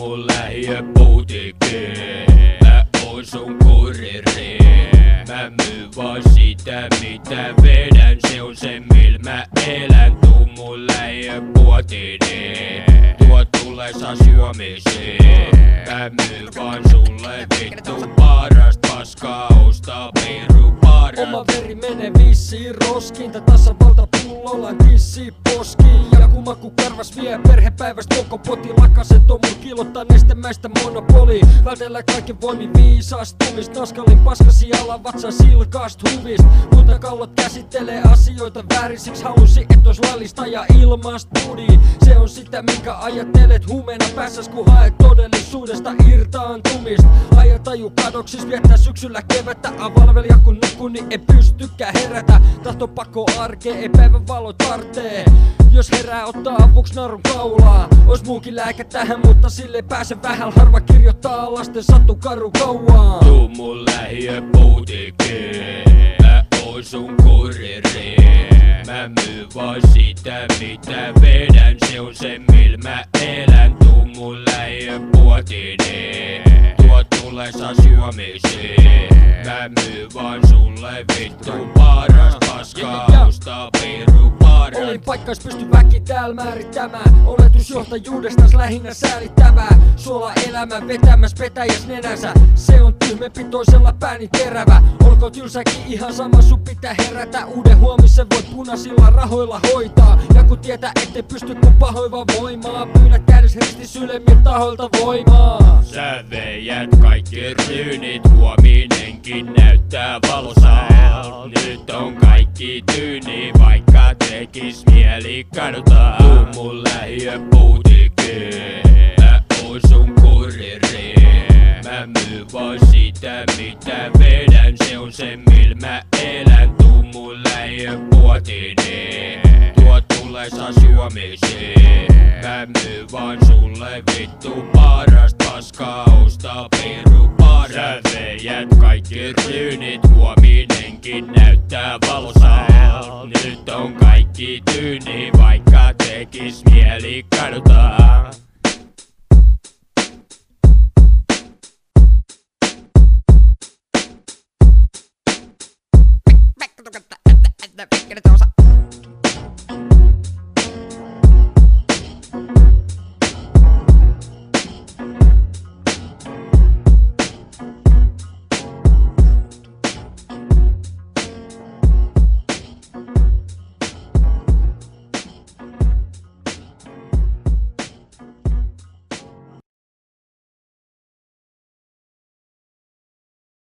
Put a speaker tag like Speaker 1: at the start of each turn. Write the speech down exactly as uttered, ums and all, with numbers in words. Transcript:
Speaker 1: mun lähiö putiikkiin. Mä oon sun kuriri. Mä myyn vaan sitä mitä vedän. Se on se mil mä elän. Tuu mun lähiö puotini. Tuo tulee saa syömisiin. Mä myyn vaan sulle vittu parast paskaa. Ostaa piru parast.
Speaker 2: Oma veri menee vissiin roskiin. Tää tasavalta pullolla tissi poskiin. Ja kun maku karvas vie perhepäivästä koko poti. Lakaset on mun kilottaa nestemäistä monopoli. Vältellä kaiken voimin viisastumist. Naskalin paskasi ala vatsa silkast huvist. Mutta kallot käsittelee asioita väärin. Siksi halusi et ois laillista ja ilmastudi. Se on sitä minkä ajattelet huumeena päässäs kun haet todellisuudesta irtaantumist. Ajataju kadoksis viettää syksyllä kevättä. Avalvelia kun nukkun niin en pystykään herätä. Tahto pakko arkeen ei päivän valo tartee. Jos herää ottaa avuks narun kaulaa. Ois muukin lääke tähän mutta sille pääse vähän. Harva kirjoittaa lasten sattu karu kauan.
Speaker 1: Tuu mun lähiö putiikkiin. Mä oon sun kuriri. Mä myyn vaan sitä mitä vedän. Se on se mil mä elän. Tuu mun lähiö puotini. Tuo tulee saa syömisiin. Mä myyn vaan sulle vittu paras paskaa. Ostaa piru paras.
Speaker 2: Olin paikkais pysty väki täällä määrittämään. Oletusjohtajuudestas lähinnä säälittävää. Suola elämä vetämäs petäjäs nenänsä. Se on tyhmempi toisella pääni terävä. Olkoon tylsäkin ihan sama sun pitää herätä. Uuden huomisen voit punaisilla rahoilla hoitaa. Ja kun tietää ettei pysty kun pahoiva voimaa. Pyydät käydäs ristis ylemmiltä tahoilta voimaa.
Speaker 1: Sä veijät kaikki ryynit. Huominenkin näyttää valosaa. Nyt on kaikki tyyni. Vaikka tekis mieli kadota. Tuu mun lähiö putiikkiin. Mä oon sun kuriri. Mä myyn vaan sitä mitä vedän. Se on se mil mä elän. Tuu mun lähiö puotini. Tuo tulee saa syömisiin. Mä myyn vaan sulle vittu parast paskaa. Ostaa piru parast. Sä veijät kaikki ryynit. Huominenkin näyttää valosaa. Nyt on kaikki tyyni. Vaikka tekis mieli kadota.
Speaker 3: Back to the